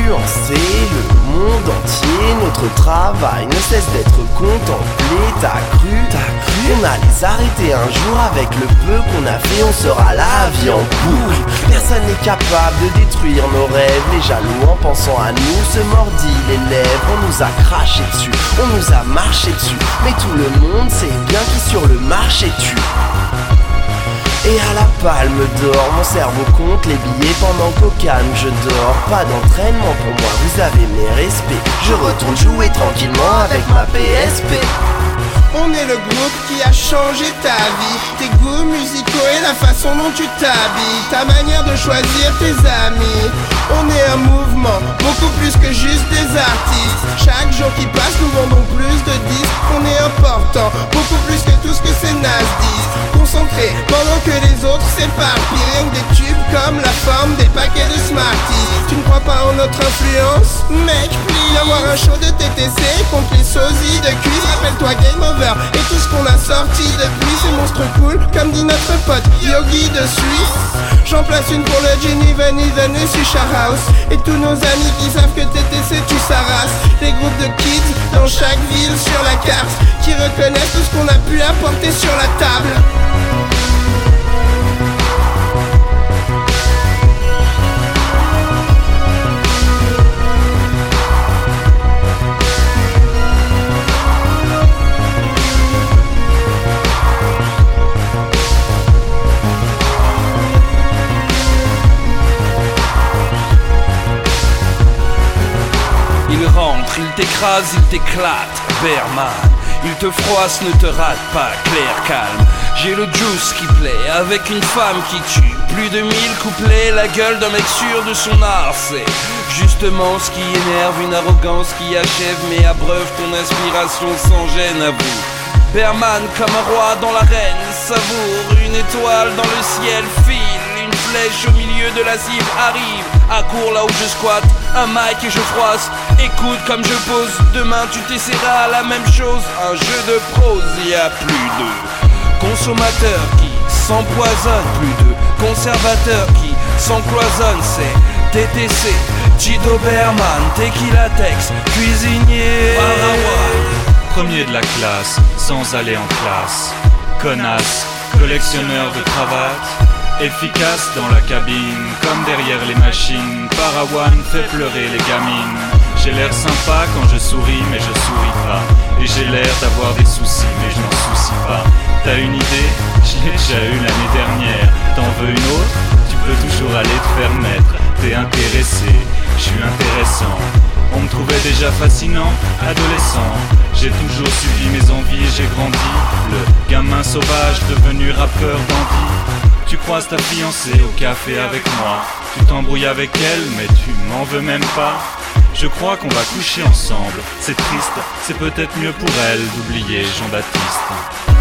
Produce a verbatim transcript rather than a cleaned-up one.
influencer le monde entier. Notre travail ne cesse d'être contemplé. T'as cru, t'as cru on allait s'arrêter un jour. Avec le peu qu'on a fait, on sera la vie en boucle. Personne n'est capable de détruire nos rêves. Les jaloux en pensant à nous se mordillent les lèvres. On nous a craché dessus, on nous a marché dessus. Mais tout le monde sait bien qui sur le marché tue. Et à la palme d'or, mon cerveau compte les billets pendant qu'au calme je dors. Pas d'entraînement pour moi, vous avez mes respects. Je retourne jouer tranquillement avec ma P S P. On est le groupe qui a changé ta vie, tes goûts musicaux et la façon dont tu t'habilles, ta manière de choisir tes amis. On est un mouvement, beaucoup plus que juste des artistes. Chaque jour qui passe, nous vendons plus de disques. On est important, beaucoup plus que tout ce que ces nazes disent. Concentrés, pendant que les autres s'éparpillent. Rien que des tubes comme la forme des paquets de Smarties. Tu ne crois pas en notre influence? Mec, please, viens voir un show de T T C contre les sosies de cuisse. Rappelle-toi Game Over et tout ce qu'on a sorti depuis. C'est monstre cool, comme dit notre pote Yogi de Suisse. J'en place une pour le Genevan Even et Susha House. Et tous nos amis qui savent que T T C tu sa race. Les groupes de kids dans chaque ville sur la carte, qui reconnaissent tout ce qu'on a pu apporter sur la table. Il rentre, il t'écrase, il t'éclate, Berman. Il te froisse, ne te rate pas, clair, calme. J'ai le juice qui plaît, avec une femme qui tue. Plus de mille couplets, la gueule d'un mec sûr de son art. C'est justement ce qui énerve, une arrogance qui achève, mais abreuve ton inspiration sans gêne, avoue. Berman comme un roi dans l'arène, savoure une étoile dans le ciel, file. Une flèche au milieu de la cible arrive, accourt là où je squatte, un mic et je froisse. Écoute comme je pose, demain tu t'essaieras la même chose. Un jeu de prose, y a plus de consommateurs qui s'empoisonnent, plus de conservateurs qui s'encloisonnent. C'est T T C, Chido Berman, Tequila Tex, cuisinier Paraguay. Premier de la classe, sans aller en classe. Connasse, collectionneur de cravates. Efficace dans la cabine, comme derrière les machines. Parawan fait pleurer les gamines. J'ai l'air sympa quand je souris, mais je souris pas. Et j'ai l'air d'avoir des soucis, mais je n'en soucie pas. T'as une idée? Je l'ai déjà eu l'année dernière. T'en veux une autre? Tu peux toujours aller te faire mettre. T'es intéressé, je suis intéressant. On me trouvait déjà fascinant, adolescent. J'ai toujours suivi mes envies et j'ai grandi. Le gamin sauvage devenu rappeur dandy. Tu croises ta fiancée au café avec moi. Tu t'embrouilles avec elle mais tu m'en veux même pas. Je crois qu'on va coucher ensemble. C'est triste, c'est peut-être mieux pour elle d'oublier Jean-Baptiste.